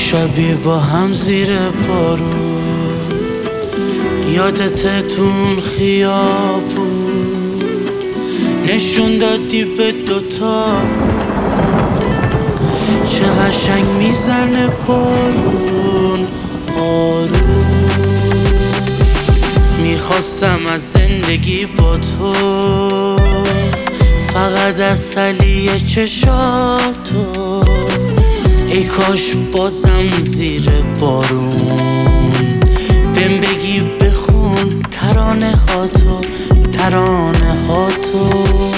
شبی با هم زیر بارون، یادت تون خیابون نشون دادی به دوتا چه قشنگ میزنه بارون آروم. میخواستم از زندگی با تو فقط اصلی چشاتو، ای کاش بازم زیر بارون بهم بگی بخون ترانه هاتو ترانه هاتو.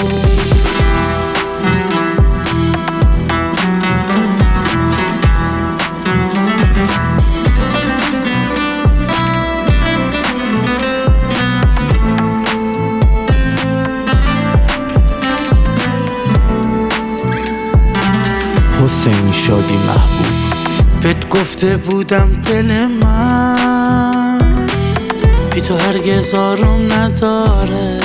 حسین شادی محبوب. بهت گفته بودم دل من بی تو هرگز آروم نداره،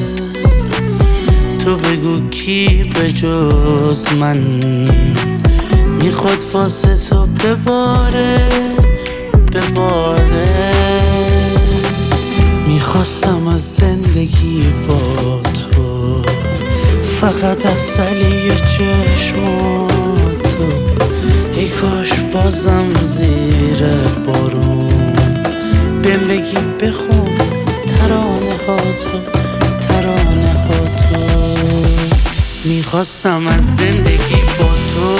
تو بگو کی به جز من میخواد واسه تو بباره بباره. میخواستم از زندگی با تو فقط اصلی چشماتو، ای کاش بازم زیر بارون بهم بگی بخون ترانه هاتو ترانه هاتو. میخواستم از زندگی با تو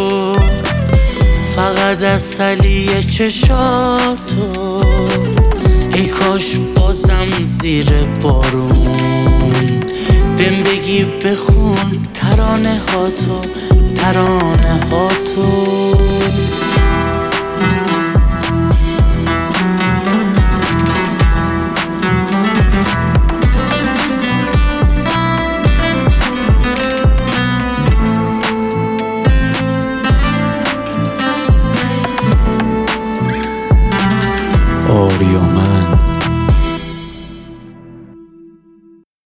فقط اصلی چشاتو، ای کاش بازم زیر بارون بهم بگی بخون ترانه هاتو ترانه هاتو. آریامن